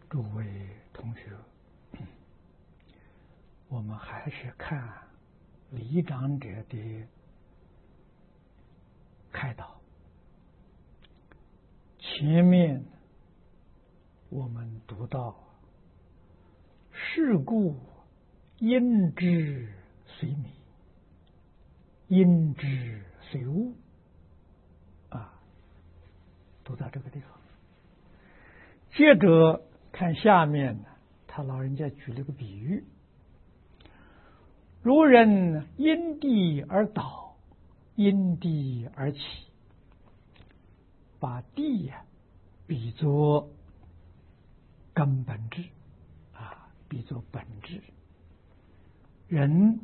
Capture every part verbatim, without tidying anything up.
诸位同学，我们还是看李长者的开导。前面我们读到是故因之随迷，因之随物啊，读到这个地方。接着看下面呢，他老人家举了个比喻：如人因地而倒，因地而起，把地呀、啊、比作根本质啊，比作本质。人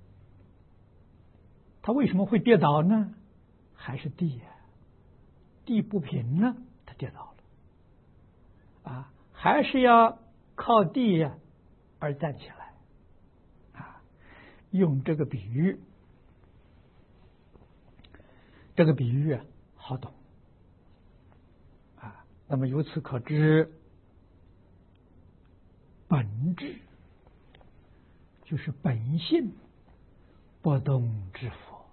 他为什么会跌倒呢？还是地呀、啊，地不平呢，他跌倒了啊，还是要靠地呀、啊、而站起来啊。用这个比喻，这个比喻啊好懂啊。那么由此可知，本质就是本性不动之佛。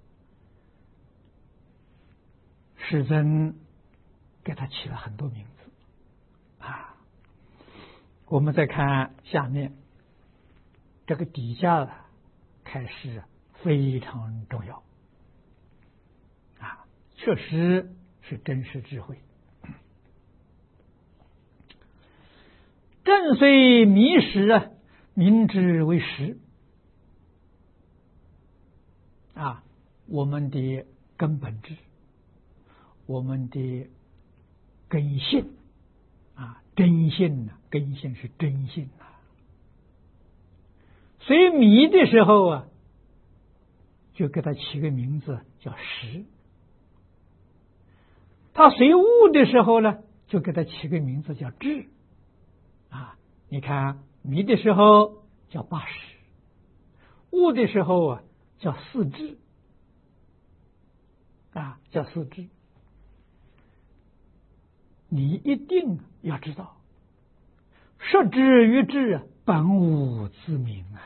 世尊给他起了很多名字啊。我们再看下面这个底下的开示非常重要啊，确实是真实智慧。正虽迷时啊，明之为实啊，我们的根本质，我们的根性啊，真性啊，根性是真性啊。所以迷的时候啊，就给他起个名字叫实；他随悟的时候呢，就给他起个名字叫智啊。你看迷的时候叫八识，悟的时候啊叫四智啊，叫四智。你一定要知道，摄知于智，本无自明啊。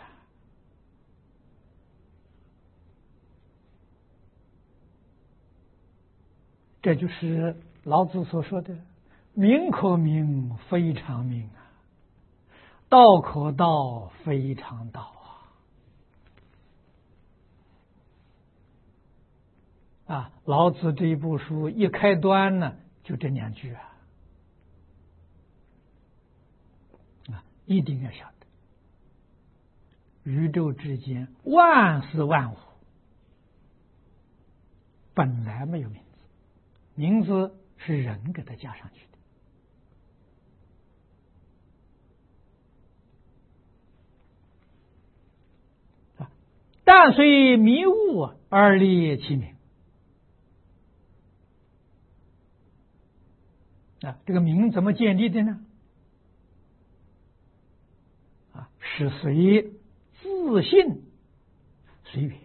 这就是老子所说的名可名，非常名啊；道可道，非常道啊。啊，老子这一部书一开端呢，就这两句啊。啊，一定要晓得，宇宙之间万事万物本来没有名字，名字是人给它加上去的。啊，但虽迷悟而立其名啊，这个名怎么建立的呢？啊，是随自性随缘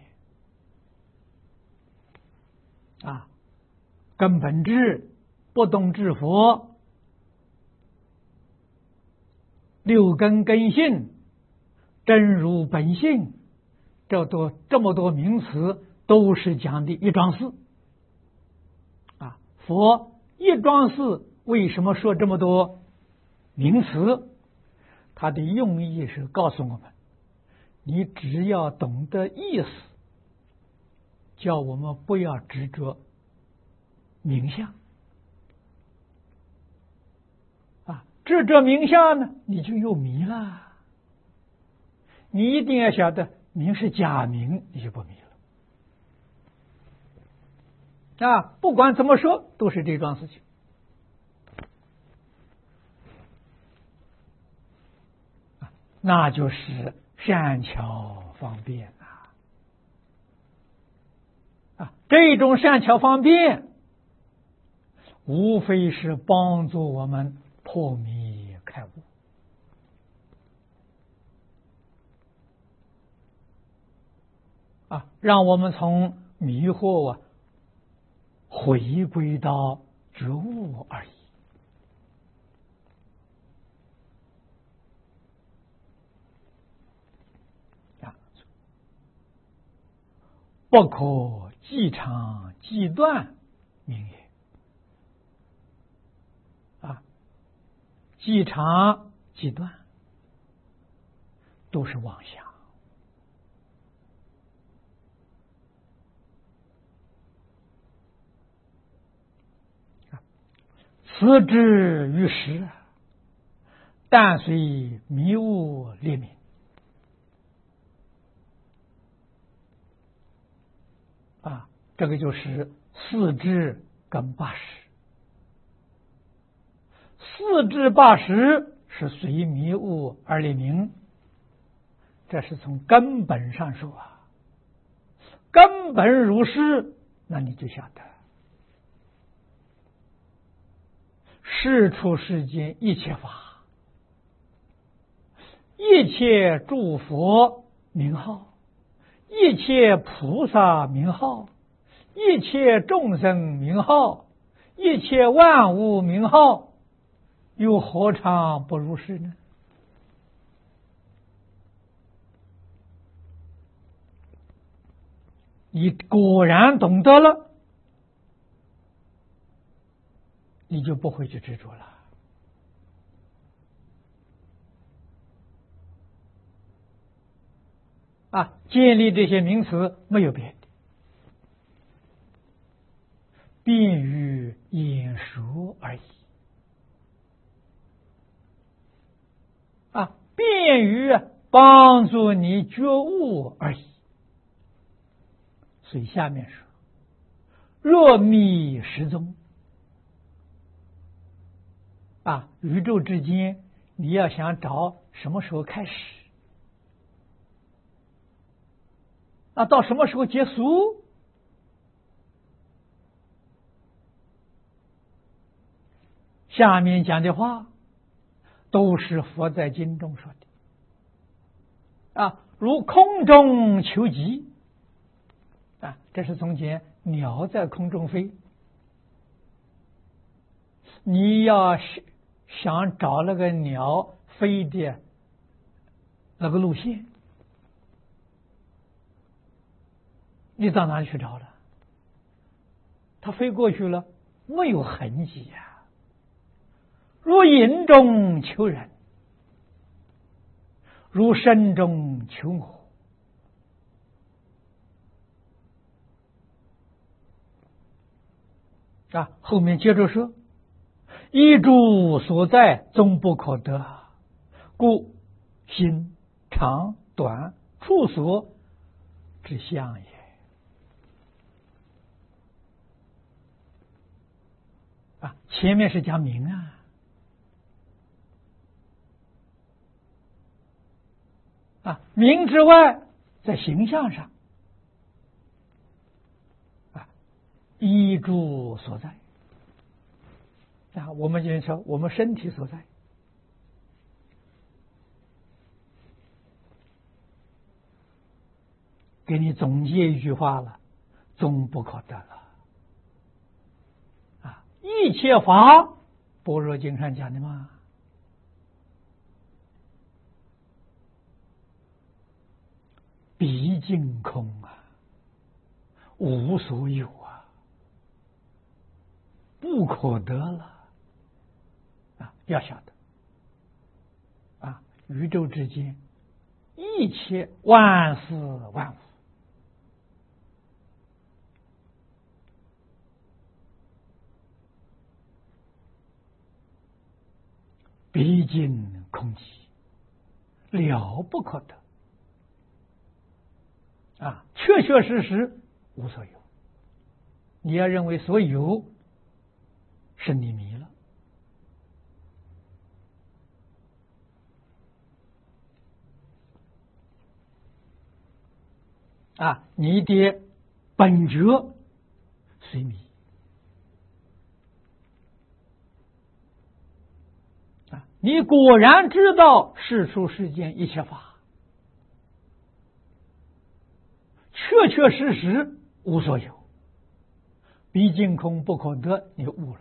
啊，根本智不动之佛，六根根性真如本性，这多这么多名词都是讲的一桩事啊。佛一桩事为什么说这么多名词？它的用意是告诉我们，你只要懂得意思，叫我们不要执着名相啊，执着名相呢，你就又迷了。你一定要晓得，名是假名，你就不迷了啊。不管怎么说，都是这桩事情。那就是善巧方便啊！啊，这种善巧方便，无非是帮助我们破迷开悟啊，让我们从迷惑啊回归到觉悟而已不可计长计断名也。啊，计长计断都是妄想。此之于时，但随迷悟列名。啊，这个就是四智跟八识。四智八识是随迷悟而列名，这是从根本上说啊。根本如是，那你就晓得世出世间一切法，一切诸佛名号，一切菩萨名号，一切众生名号，一切万物名号，又何尝不如是呢？你果然懂得了，你就不会去执着了。啊，建立这些名词没有别的，便于演说而已。啊，便于帮助你觉悟而已。所以下面说：若觅时踪。啊，宇宙之间，你要想找什么时候开始，啊，到什么时候结束？下面讲的话都是佛在经中说的。啊，如空中求极。啊，这是从前鸟在空中飞，你要是想找那个鸟飞的那个路线，你到哪里去找了？它飞过去了，没有痕迹呀、啊。如影中求人，如声中求我。啊，后面接着说：一诸所在，终不可得，故心长短处所之相也。啊，前面是讲名啊，啊，名之外，在形象上。依诸所在啊，我们就说我们身体所在，给你总结一句话了：终不可得了啊！一切法，般若经上讲的嘛，毕竟空啊，无所有啊。不可得了啊！要晓得啊，宇宙之间一切万事万物，毕竟空寂，了不可得啊！确确实实无所有。你要认为所有是你迷了啊！你的本觉虽迷啊！你果然知道世出世间一切法，确确实实无所有，毕竟空不可得，你悟了。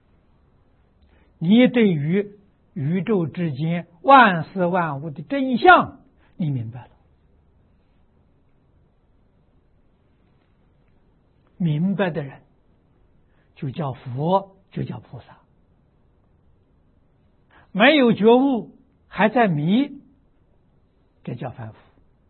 你对于宇宙之间万事万物的真相，你明白了明白的人，就叫佛，就叫菩萨。没有觉悟，还在迷，这叫凡夫。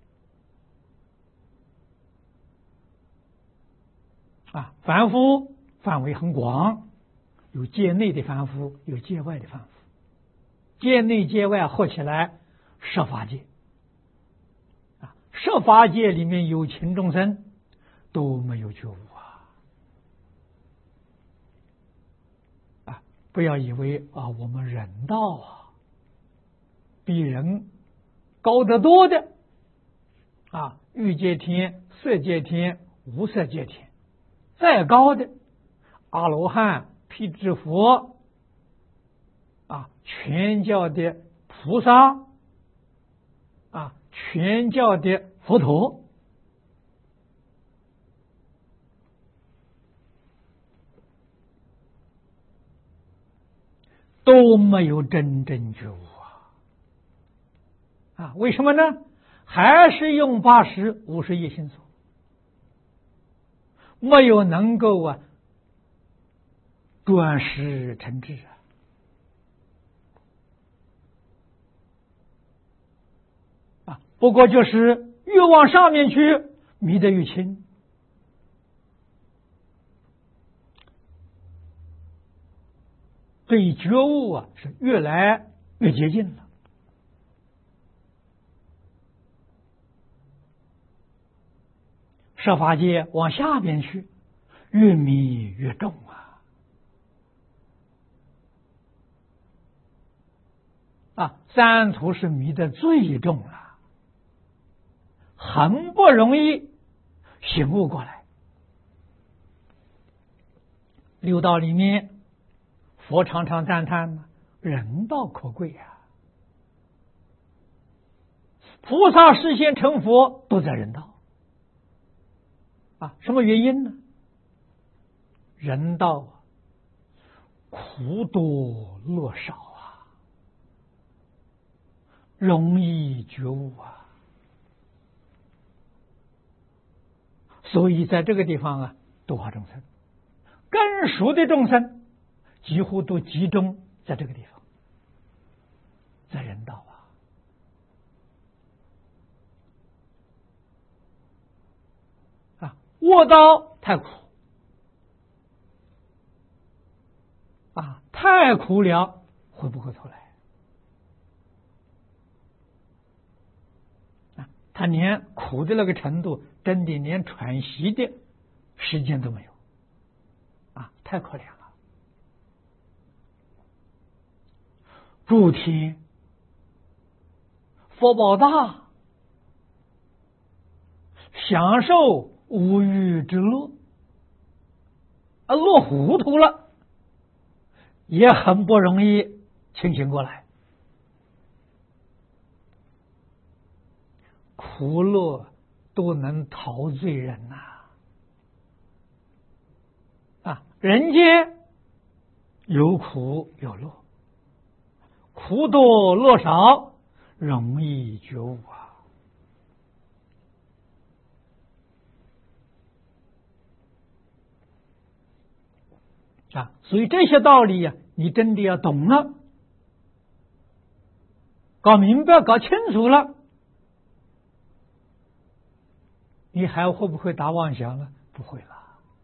啊，凡夫范围很广，有界内的凡夫，有界外的凡夫。界内界外合起来，设法界。啊，设法界里面有情众生都没有觉悟啊！啊，不要以为啊，我们人道啊，比人高得多的啊，欲界天、色界天、无色界天。再高的阿罗汉、辟支佛啊，全教的菩萨啊，全教的佛陀，都没有真正觉悟啊！啊，为什么呢？还是用八识、五十一心所。没有能够啊转识成智啊！啊，不过就是越往上面去，迷得越轻，对觉悟啊是越来越接近了。设法界往下边去，越迷越重啊！啊，三途是迷得最重了，很不容易醒悟过来。六道里面，佛常常赞叹呢，人道可贵啊！菩萨实现成佛都在人道。啊，什么原因呢？人道苦多乐少啊，容易觉悟啊，所以在这个地方啊，度化众生，更熟的众生几乎都集中在这个地方，在人道啊。卧道太苦啊，太苦了，回不过头来啊！他连苦的那个程度，真的连喘息的时间都没有啊，太可怜了。诸天福报大，享受无欲之乐，啊，乐糊涂了，也很不容易清醒过来。苦乐都能陶醉人呐！啊，人间有苦有乐，苦多乐少，容易觉悟啊！啊，所以这些道理呀、啊，你真的要懂了，搞明白、搞清楚了，你还会不会打妄想了？不会了。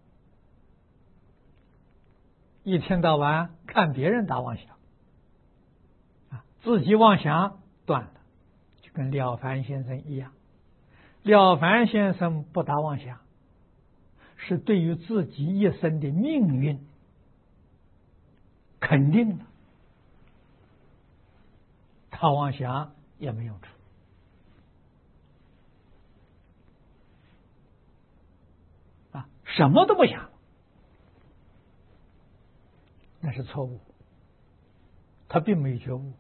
一天到晚看别人打妄想，啊，自己妄想断了，就跟了凡先生一样。了凡先生不打妄想，是对于自己一生的命运肯定了，他妄想也没用处啊，什么都不想，那是错误，他并没有觉悟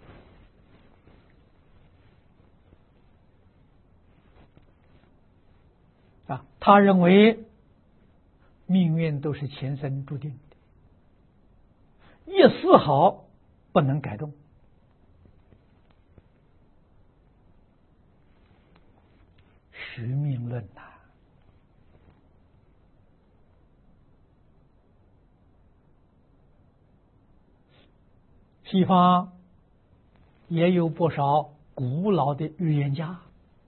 啊，他认为命运都是前生注定的，一丝毫不能改动。虚命论呐、 西方也有不少古老的预言家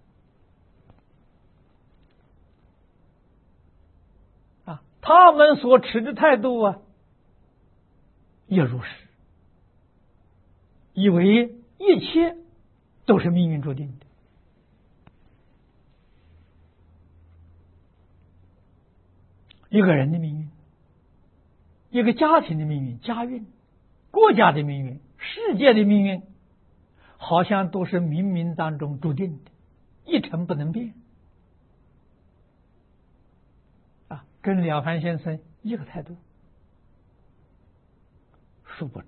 啊，他们所持的态度啊，也如是，以为一切都是命运注定的。一个人的命运，一个家庭的命运，家运，国家的命运，世界的命运，好像都是冥冥当中注定的，一成不能变啊！跟了凡先生一个态度。殊不知，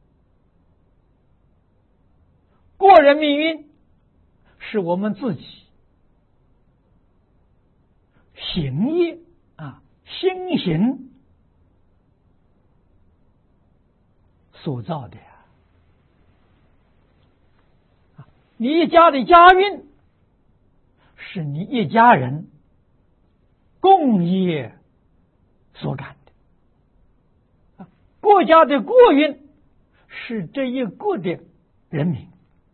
个人命运是我们自己行业啊，心行所造的呀。你一家的家运是你一家人共业所感的，国家的国运是这一国的人民。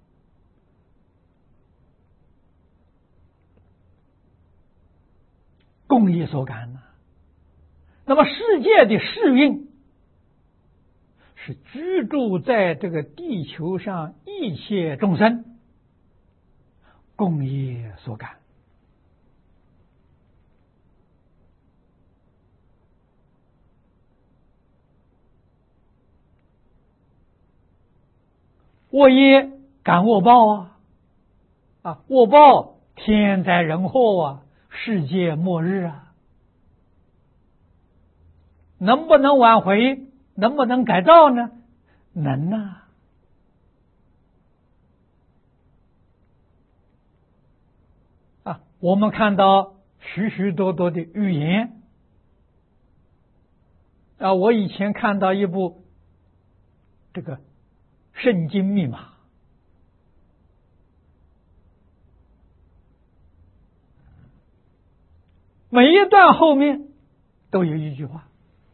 共业所感呢、啊，那么世界的世运是居住在这个地球上一切众生共业所感。恶业感恶报啊，啊，恶报天灾人祸啊，世界末日啊，能不能挽回？能不能改造呢？能啊！啊，我们看到许许多多的预言啊，我以前看到一部这个圣经密码，每一段后面都有一句话：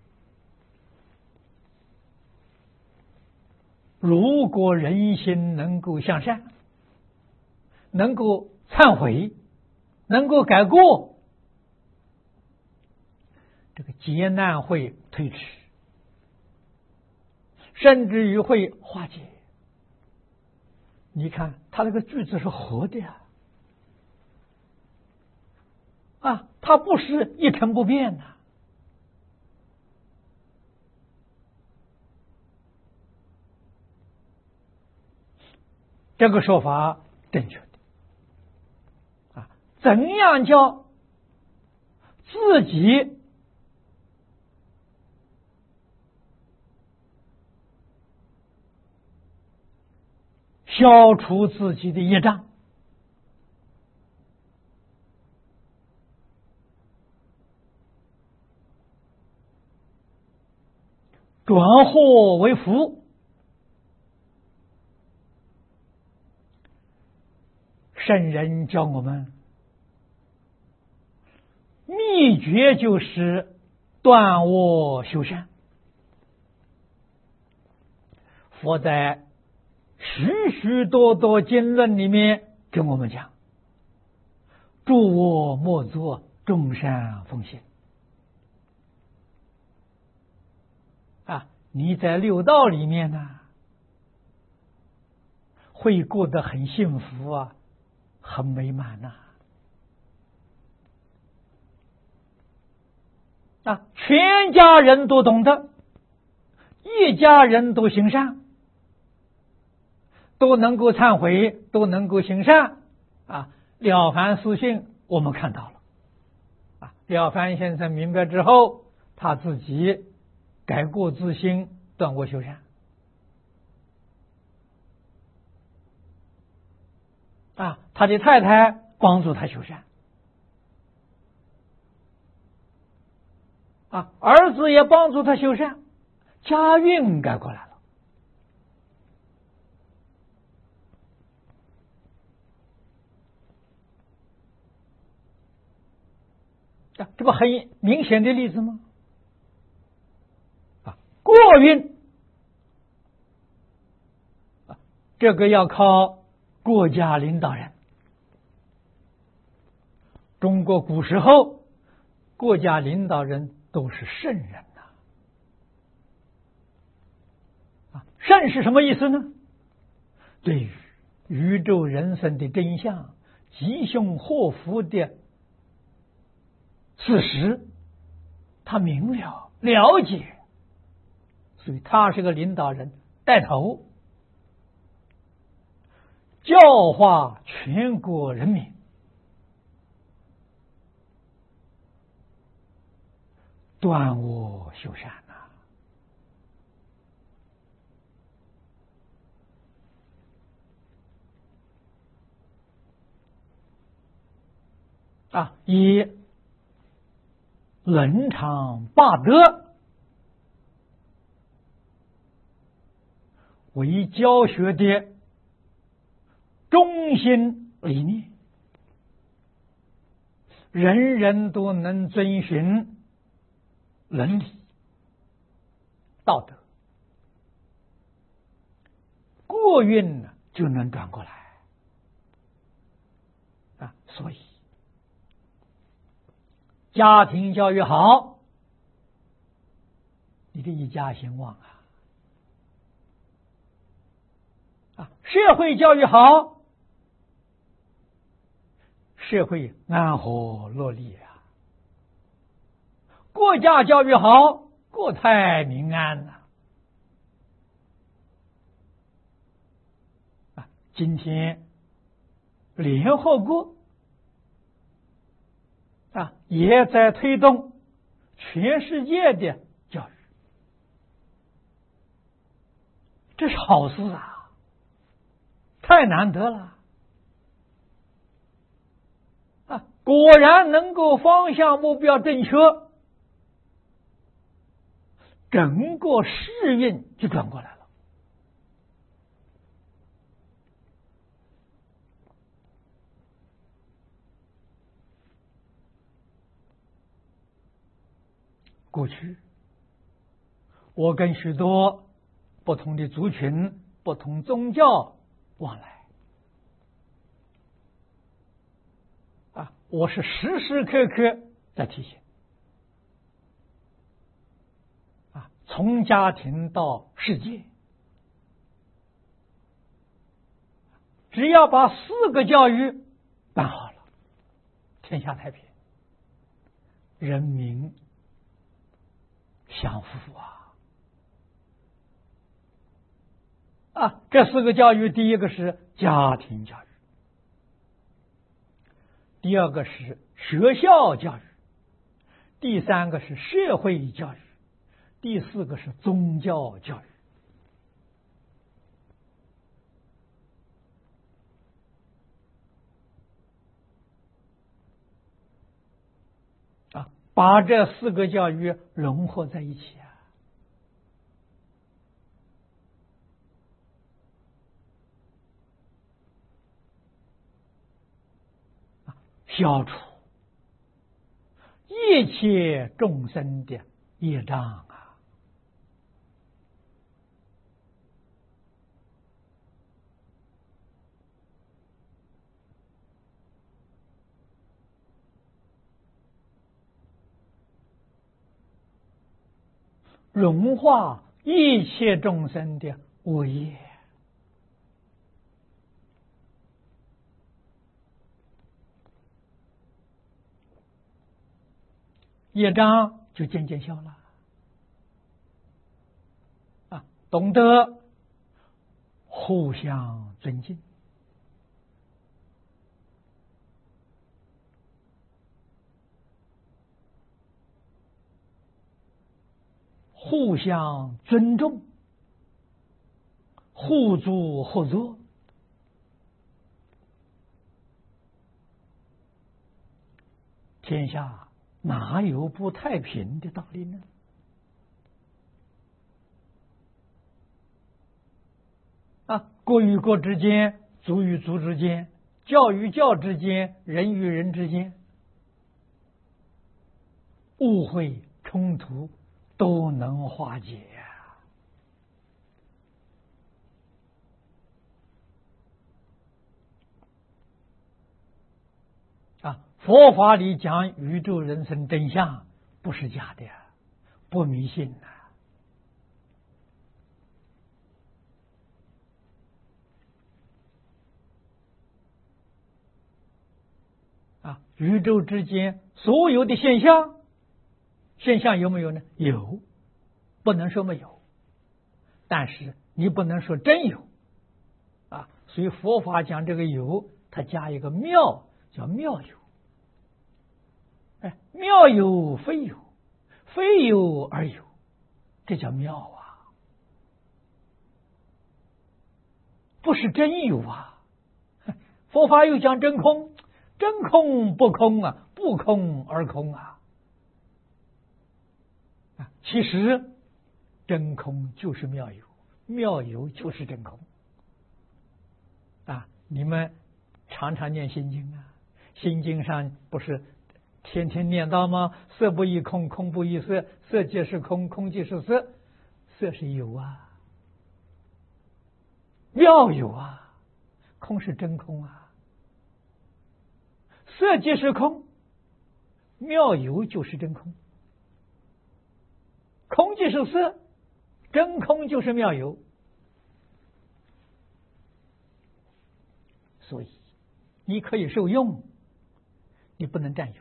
如果人心能够向善，能够忏悔，能够改过，这个劫难会推迟，甚至于会化解。你看他这个句子是活的呀，啊，它不是一成不变的。这个说法正确的啊，怎样叫自己消除自己的业障？转祸为福，圣人教我们，秘诀就是断恶修善。佛在许许多多经论里面跟我们讲，诸恶莫作，众善奉行。啊，你在六道里面呢，会过得很幸福啊，很美满呐、啊！啊，全家人都懂得，一家人都行善，都能够忏悔，都能够行善啊！了凡四训我们看到了啊，了凡先生明白之后，他自己改过自新，断恶修善啊，他的太太帮助他修善啊，儿子也帮助他修善，家运改过来了。啊，这不很明显的例子吗？啊，过运这个要靠国家领导人。中国古时候国家领导人都是圣人呐、啊，圣是什么意思呢？对于宇宙人生的真相、吉凶祸福的事实，他明了了解，所以他是个领导人，带头教化全国人民，断恶修善呐、啊！啊，以伦常霸德为教学的中心理念，人人都能遵循伦理道德，过运呢就能转过来啊！所以家庭教育好，你的一家兴旺啊！啊，社会教育好，社会安和乐利啊！国家教育好，国泰民安呐、啊！啊，今天联合国啊也在推动全世界的教育，这是好事啊，太难得了啊！果然能够方向目标正确，整个世运就转过来了。过去我跟许多不同的族群、不同宗教往来啊，我是时时刻刻在提醒啊，从家庭到世界，只要把四个教育办好了，天下太平，人民享福啊！啊，这四个教育，第一个是家庭教育，第二个是学校教育，第三个是社会教育，第四个是宗教教育。啊，把这四个教育融合在一起啊！消除一切众生的业障啊！融化一切众生的恶业，业障就渐渐消了啊！懂得互相尊敬，互相尊重，互助合作，天下哪有不太平的道理呢？啊，国与国之间，族与族之间，教与教之间，人与人之间，误会冲突都能化解呀、 佛法里讲宇宙人生真相，不是假的，不迷信呐。啊，宇宙之间所有的现象，现象有没有呢？有，不能说没有，但是你不能说真有啊。所以佛法讲这个有，它加一个妙，叫妙有。哎，妙有非有，非有而有，这叫妙啊，不是真有啊。佛法又讲真空。真空不空啊，不空而空啊！啊，其实真空就是妙有，妙有就是真空啊！你们常常念心经啊，心经上不是天天念到吗？色不异空，空不异色，色即是空，空即是色，色是有啊，妙有啊，空是真空啊。色即是空，妙有就是真空，空即是色，真空就是妙有。所以你可以受用，你不能占有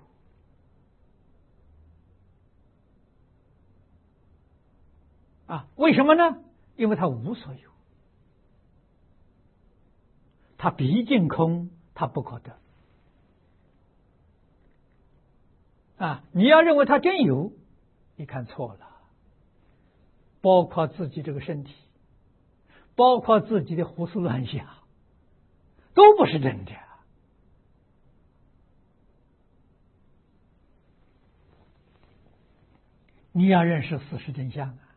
啊？为什么呢？因为它无所有，它毕竟空，它不可得。啊，你要认为它真有，你看错了。包括自己这个身体，包括自己的胡思乱想，都不是真的。你要认识事实真相啊！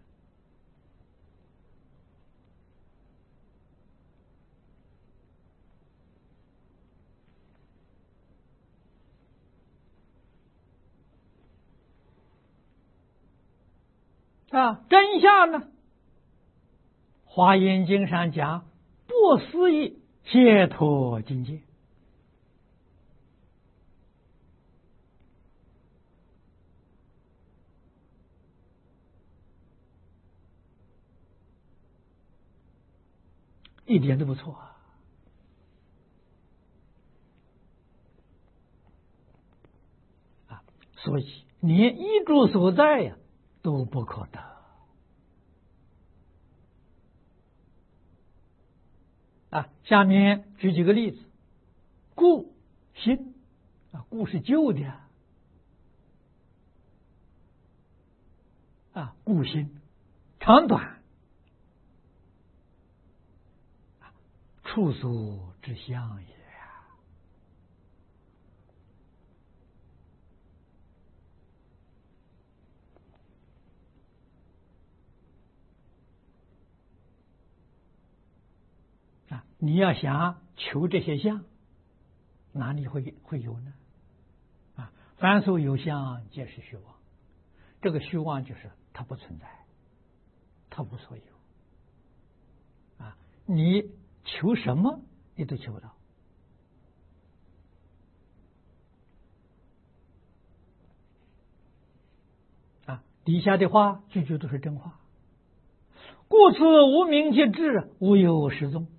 啊，真相呢？华严经上讲，不思议解脱境界。一点都不错啊！啊，所以连依住所在呀、啊、都不可得。啊，下面举几个例子。故心啊，故是旧的啊，故心长短，处所之相也。啊，你要想求这些相，哪里会会有呢？啊，凡所有相，皆是虚妄。这个虚妄就是它不存在，它无所有。啊，你求什么，你都求不到。啊，底下的话句句都是真话。故此无明即智，无有实踪。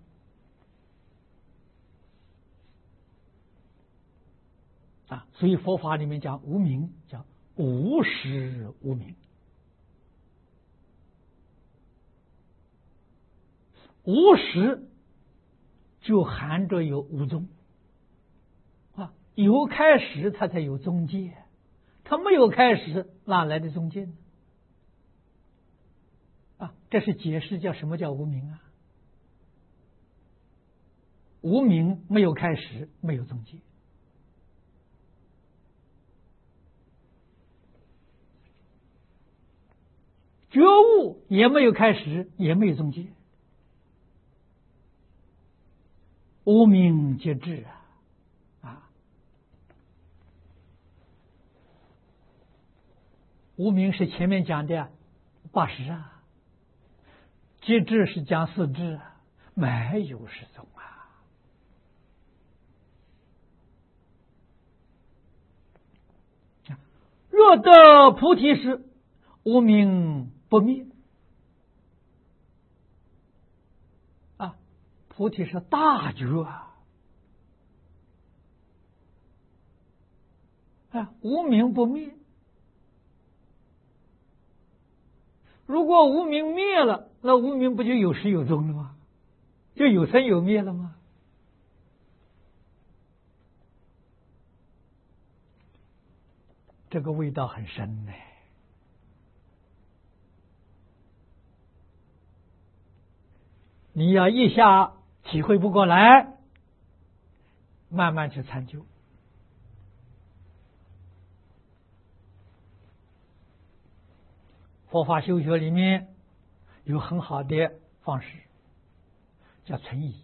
啊，所以佛法里面讲无明，叫无实无明。无实就含着有无踪啊，有开始它才有中介，它没有开始哪来的中介呢？啊，这是解释叫什么叫无明啊？无明没有开始，没有中介。觉悟也没有开始，也没有中间，无明即智啊！啊，无明是前面讲的八识啊，即智是讲四智啊，没有实踪啊！ 若得菩提时，无明不灭。啊，菩提是大觉啊！啊，无明不灭。如果无明灭了，那无明不就有始有终了吗？就有生有灭了吗？这个味道很深呢。你要一下体会不过来，慢慢去参究。佛法修学里面有很好的方式，叫存疑，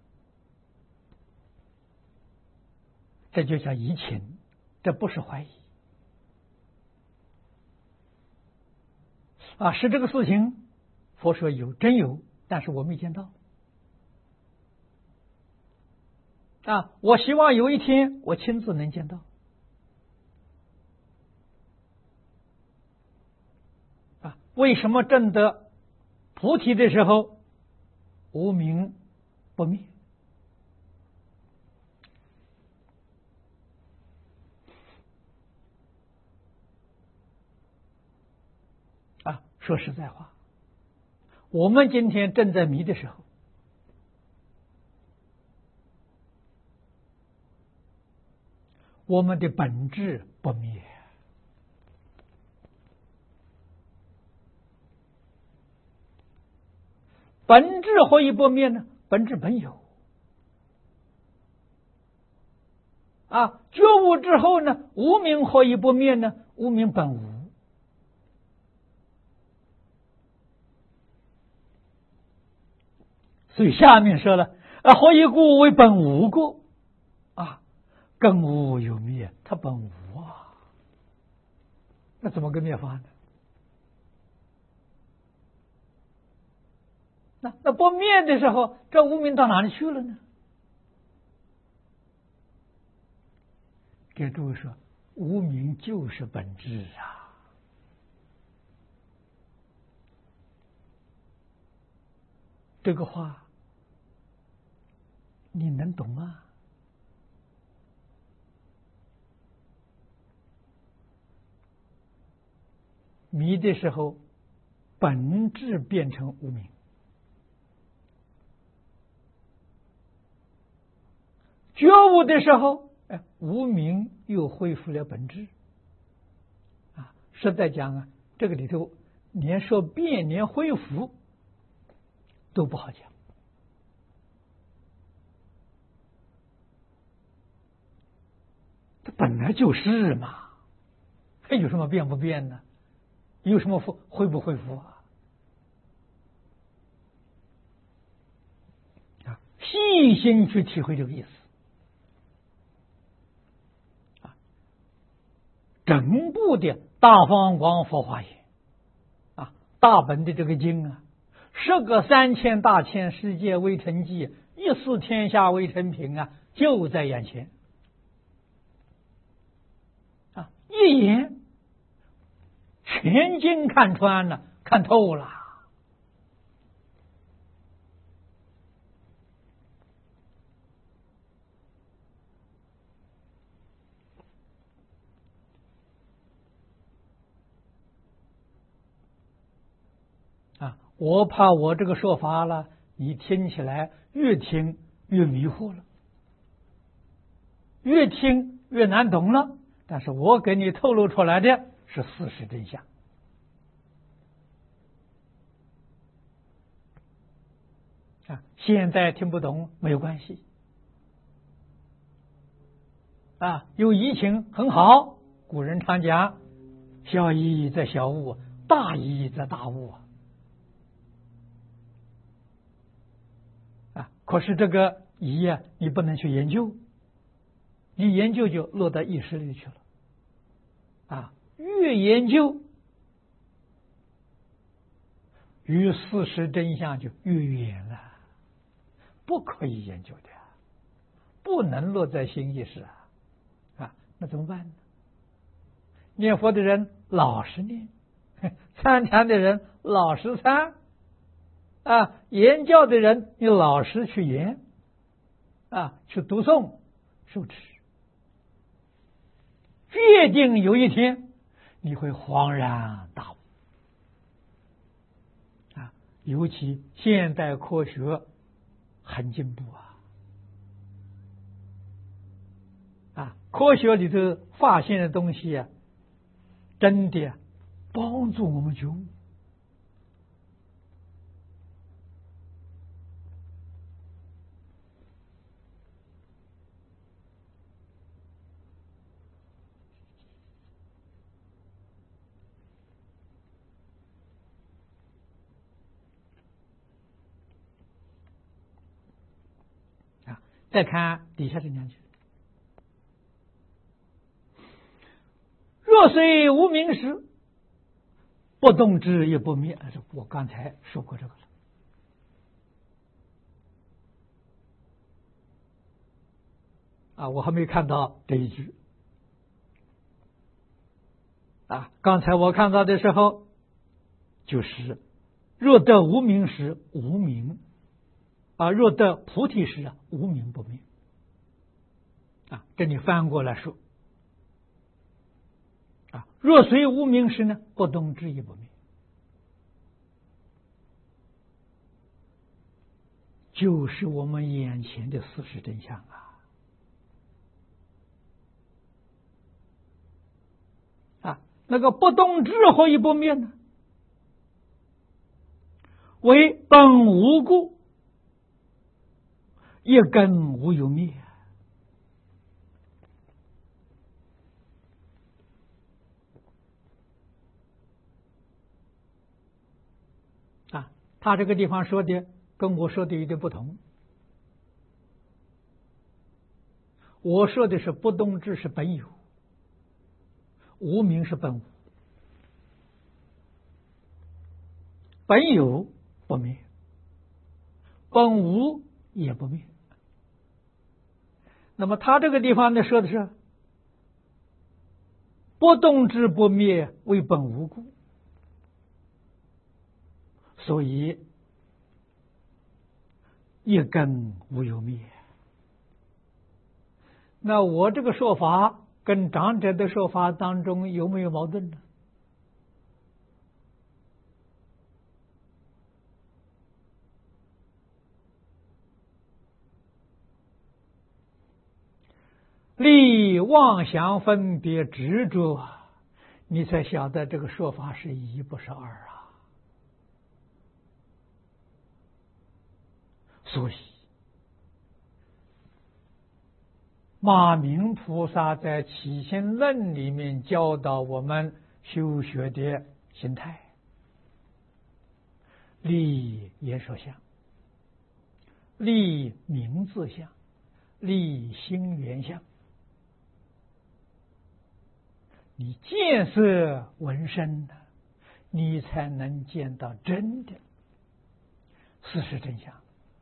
这就叫疑情，这不是怀疑啊！是这个事情，佛说有真有，但是我没见到啊！我希望有一天我亲自能见到。为什么证得菩提的时候无明不灭？啊，说实在话，我们今天正在迷的时候，我们的本质不灭。本质何以不灭呢？本质本有啊！觉悟之后呢，无明何以不灭呢？无明本无。所以下面说了啊，何以故？为本无故啊，更无有灭，它本无啊，那怎么个灭法呢？那那不灭的时候，这无明到哪里去了呢？给诸位说，无明就是本质啊！这个话你能懂吗？迷的时候，本质变成无明。觉悟的时候，哎，无明又恢复了本质。啊，实在讲啊，这个里头连说变连恢复都不好讲。它本来就是嘛，还有什么变不变呢？有什么恢不恢复啊？啊，细心去体会这个意思。整部的大方广佛华严啊，大本的这个经啊，十个三千大千世界微尘际，一似天下微尘品啊，就在眼前啊，一眼全经看穿了，看透了。我怕我这个说法了，你听起来越听越迷惑了，越听越难懂了。但是我给你透露出来的是事实真相啊！现在听不懂没有关系啊，有疑情很好。古人常讲，小疑则小悟，大疑则大悟啊。可是这个疑啊，你不能去研究，你研究就落到意识里去了啊！越研究，与事实真相就越远了，不可以研究的，不能落在心意识啊！啊，那怎么办呢？ 念佛的人老实念，参禅的人老实参，啊，言教的人你老实去言，啊，去读诵受持，决定有一天你会恍然大悟。啊，尤其现代科学很进步啊，啊，科学里头发现的东西啊，真的帮助我们觉悟。啊，再看底下这两句。若虽无名时，不动之也不灭。我刚才说过这个了。啊，我还没看到这一句。啊，刚才我看到的时候，就是若得无名时，无名；啊，若得菩提时啊，无名不灭。啊，这里翻过来说。啊，若虽无名时呢，不动之也不灭，就是我们眼前的事实真相啊！啊，那个不动之何以不灭呢？为本无故，一根无有灭。他这个地方说的跟我说的有点不同。我说的是不动之是本有，无名是本无。本有不灭，本无也不灭。那么他这个地方呢说的是不动之不灭为本无故，所以一根无有灭。那我这个说法跟长者的说法当中有没有矛盾呢？立妄想分别执着，你才晓得这个说法是一不是二啊。所以马明菩萨在起心论里面教导我们修学的心态，立言说相，立名字相，立心缘相。你见色闻声的，你才能见到真的事实真相。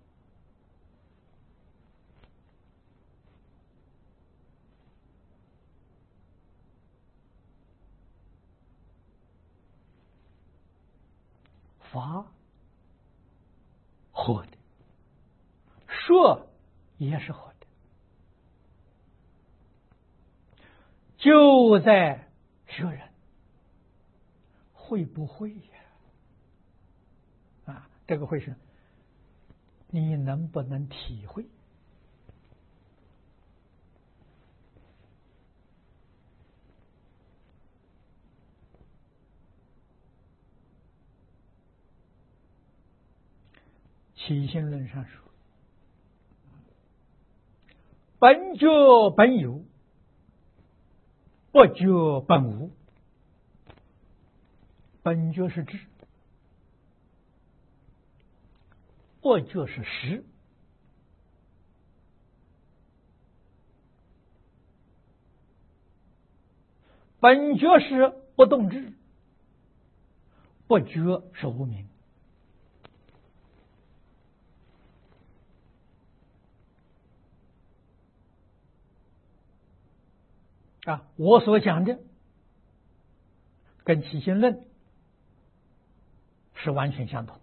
法活的，说也是活的，就在学人会不会呀？啊，这个会是你能不能体会？起心论上说，本觉本有，不觉本无。本觉是智，不觉是实。本觉是不动智，不觉是无明。啊，我所讲的跟起心论是完全相同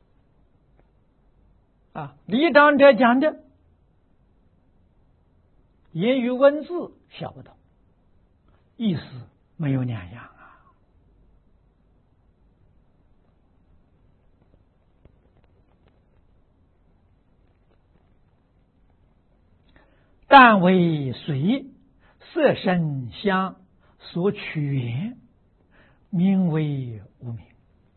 啊。李长者讲的言语文字小不同，意思没有两样啊。但为随色声香所取缘，名为无明。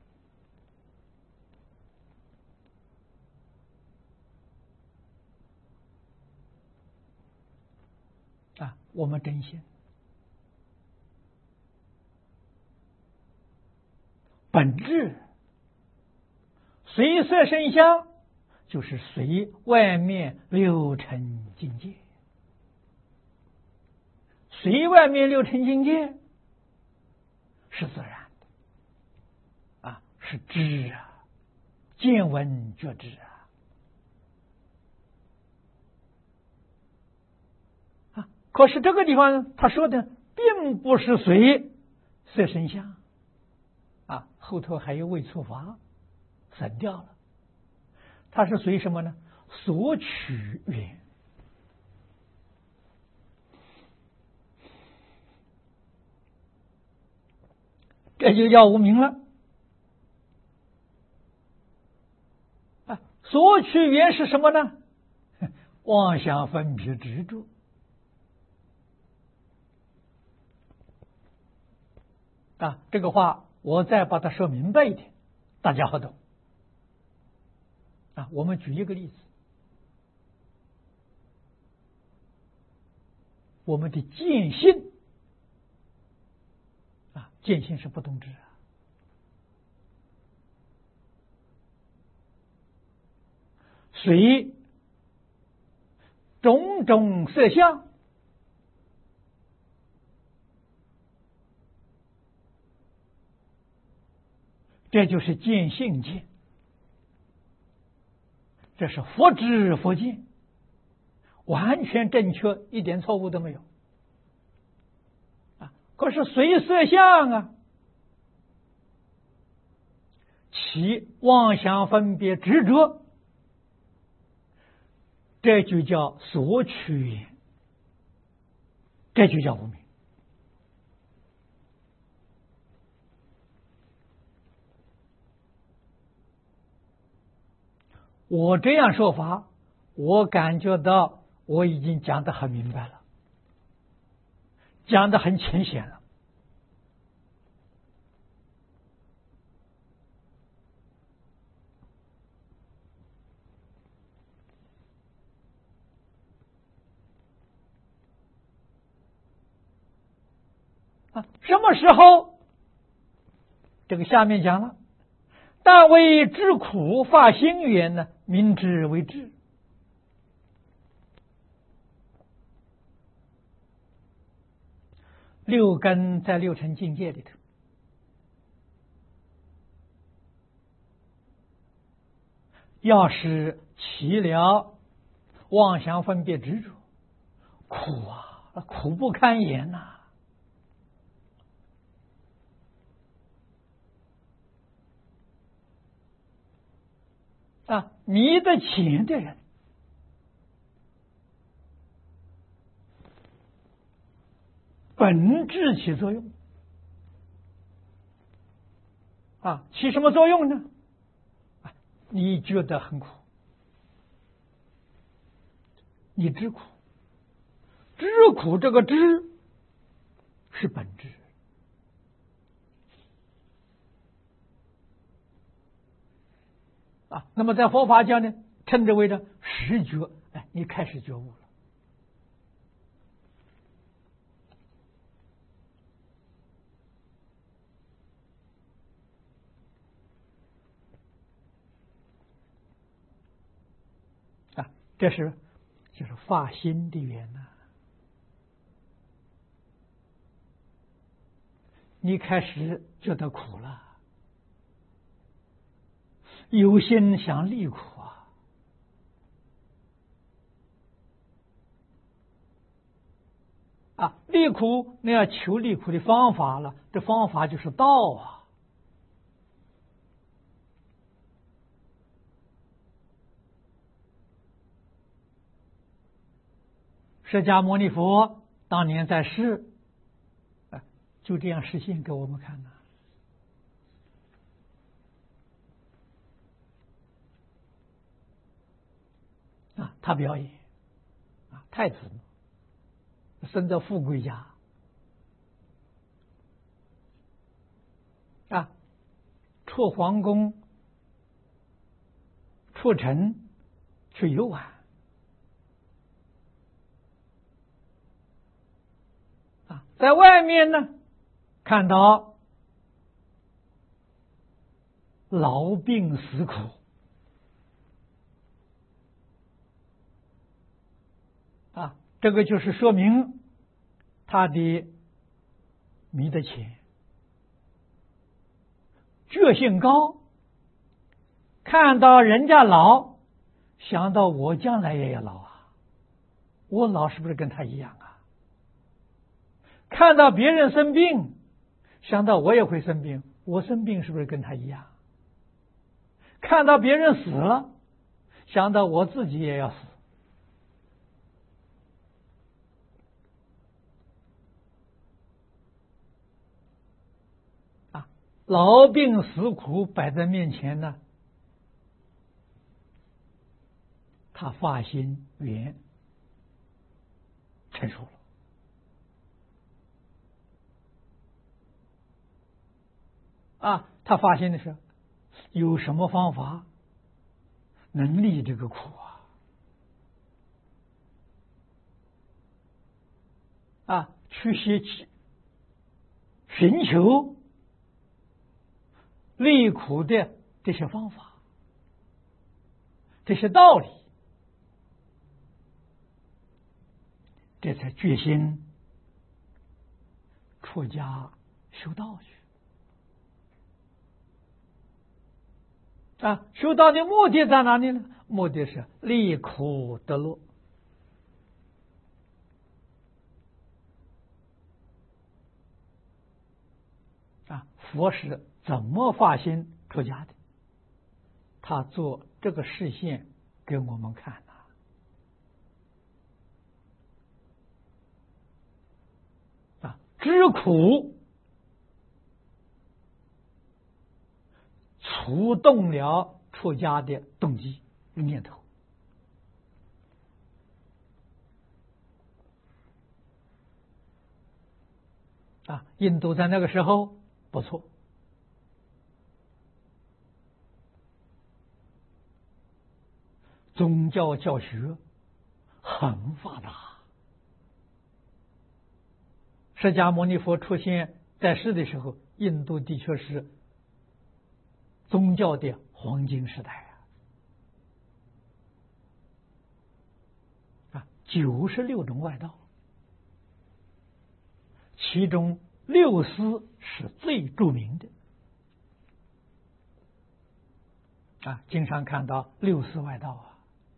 啊，我们真心本质随色声香，就是随外面六尘境界。随外面六尘境界是自然的啊，是知啊，见闻觉知啊。啊，可是这个地方他说的并不是随色声香啊，后头还有未触法省掉了，它是随什么呢？所取缘。这就叫无明了啊！所取缘是什么呢？妄想分别执着啊！这个话我再把它说明白一点，大家好懂啊！我们举一个例子，我们的见性啊，见性是不动知啊。随种种色相，这就是见性见，这是佛知佛见，完全正确，一点错误都没有啊！可是随色相啊，其妄想分别执着，这就叫所取缘，这就叫无明。我这样说法，我感觉到我已经讲得很明白了，讲得很浅显了。啊，什么时候？这个下面讲了，但为知苦发心缘呢，明知为智。六根在六尘境界里头，要是起了妄想分别执着，苦啊，苦不堪言呐、啊！啊，迷得浅的人，本质起作用啊，起什么作用呢？啊，你觉得很苦，你知苦，知苦这个知是本质。啊，那么在佛法讲呢，称之为呢实觉，哎，你开始觉悟了。啊，这是就是发心的缘呐、啊。你开始觉得苦了，有心想离苦啊， 啊，离苦那要求离苦的方法了，这方法就是道啊。释迦牟尼佛当年在世，啊，就这样实现给我们看的。啊，他表演，啊，太子生在富贵家，啊，出皇宫，出城去游玩，啊，在外面呢看到劳病死苦。啊，这个就是说明他的迷得浅，觉性高，看到人家老，想到我将来也要老啊，我老是不是跟他一样啊？看到别人生病，想到我也会生病，我生病是不是跟他一样？看到别人死了，想到我自己也要死。劳病死苦摆在面前呢，他发心缘成熟了。啊，他发心的时候，有什么方法能离这个苦啊？啊，去寻寻求离苦的这些方法，这些道理，这才决心出家修道去。啊，修道的目的在哪里呢？目的是离苦得乐。啊，佛是怎么发心出家的？他做这个示现给我们看呐。啊，知苦触动了出家的动机念头。啊，印度在那个时候不错。宗教教学很发达。释迦牟尼佛出现在世的时候，印度的确是宗教的黄金时代啊！啊，九十六种外道，其中六师是最著名的啊，经常看到六师外道啊。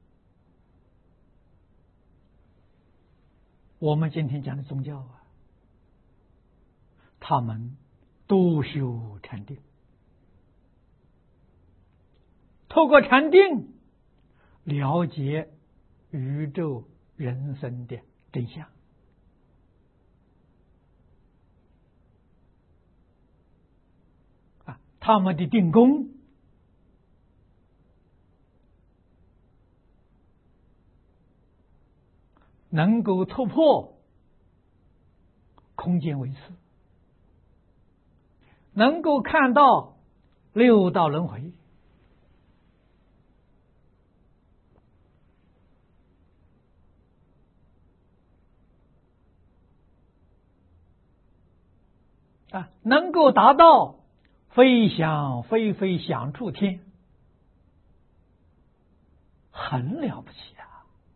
我们今天讲的宗教啊，他们都修禅定，透过禅定了解宇宙人生的真相。啊，他们的定功能够突破空间维次，能够看到六道轮回，啊，能够达到飞翔飞飞想处天，很了不起啊！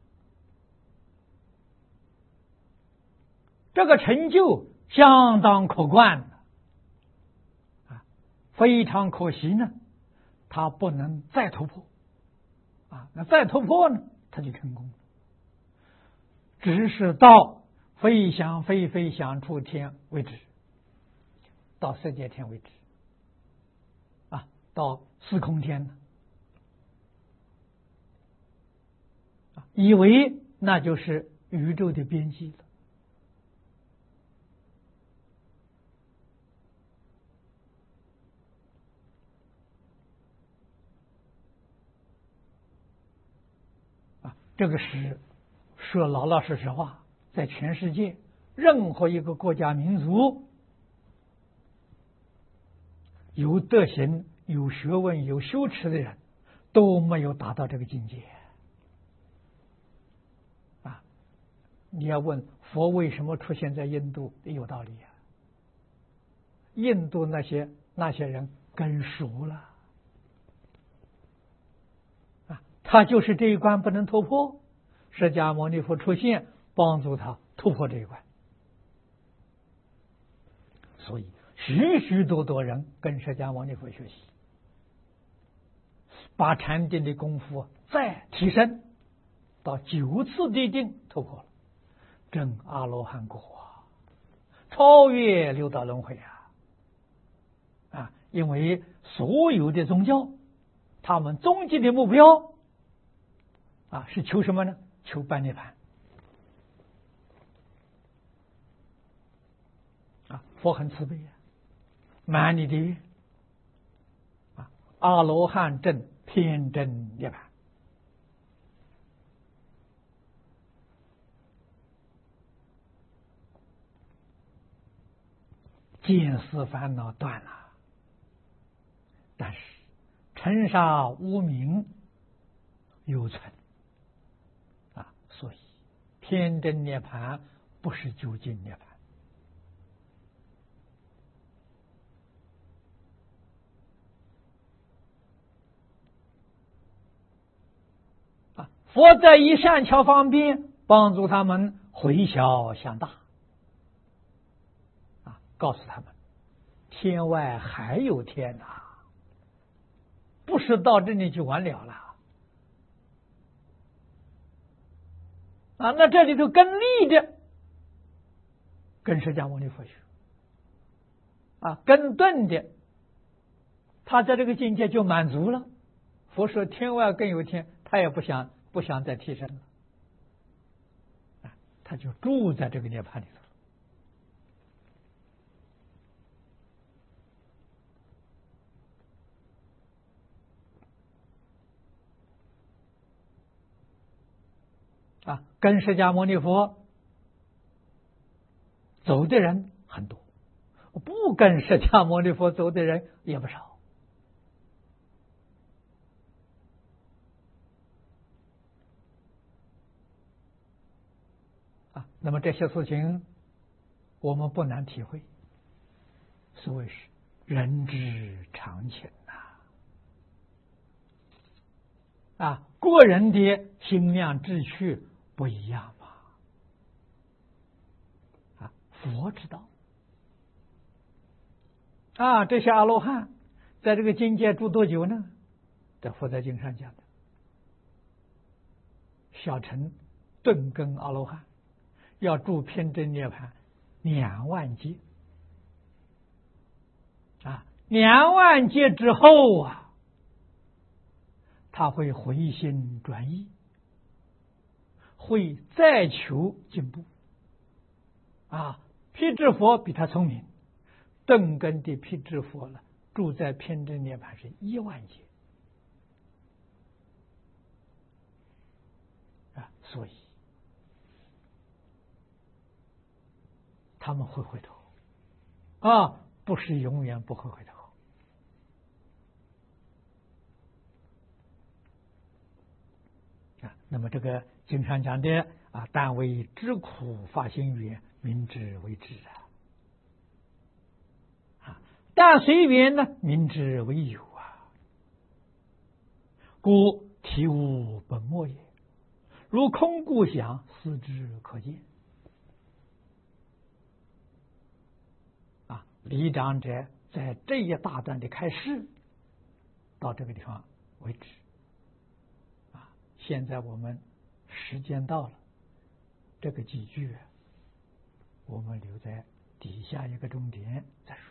这个成就相当可观的啊，非常可惜呢，他不能再突破啊，那再突破呢，他就成功了。只是到非想非非想处天为止，到色界天为止，啊，到四空天呢，啊，以为那就是宇宙的边际了。啊，这个是说老老实实话，在全世界任何一个国家民族，有德行、有学问、有修持的人，都没有达到这个境界。啊，你要问佛为什么出现在印度，有道理啊。印度那些那些人根熟了，啊，他就是这一关不能突破，释迦牟尼佛出现，帮助他突破这一关。所以许许多多人跟释迦牟尼佛学习，把禅定的功夫再提升到九次地定，突破了，证阿罗汉果，超越六道轮回啊！啊，因为所有的宗教，他们终极的目标啊是求什么呢？求般涅槃。啊，佛很慈悲啊，满你的愿啊，阿罗汉证偏真涅槃。见思烦恼断了，但是尘沙无明犹存啊，所以偏真涅槃不是究竟涅槃。佛在以善巧方便帮助他们回小向大，啊，告诉他们天外还有天呐、啊，不是到这里就完了了啊！那这里头更利的，跟释迦牟尼佛学啊，更钝的，他在这个境界就满足了。佛说天外更有天，他也不想。不想再提升了，啊，他就住在这个涅槃里头。啊，跟释迦牟尼佛走的人很多，不跟释迦牟尼佛走的人也不少。那么这些事情我们不难体会，所谓是人之常情啊！啊，个人的心量志趣不一样嘛。啊，佛知道啊，这些阿罗汉在这个境界住多久呢？在佛在经上讲的，小乘顿根阿罗汉要住偏真涅槃两万劫啊，两万劫之后啊，他会回心转意，会再求进步啊。辟支佛比他聪明，顿根的辟支佛了，住在偏真涅槃是一万劫啊，所以他们会回头啊，不是永远不会回头啊。那么这个经常讲的啊，但为知苦发心缘，明知为知啊，啊，但随缘呢，明知为有啊，故体无本末也，如空故想，思之可见。李长者在这一大段的开示到这个地方为止啊。现在我们时间到了，这个几句我们留在底下一个重点再说。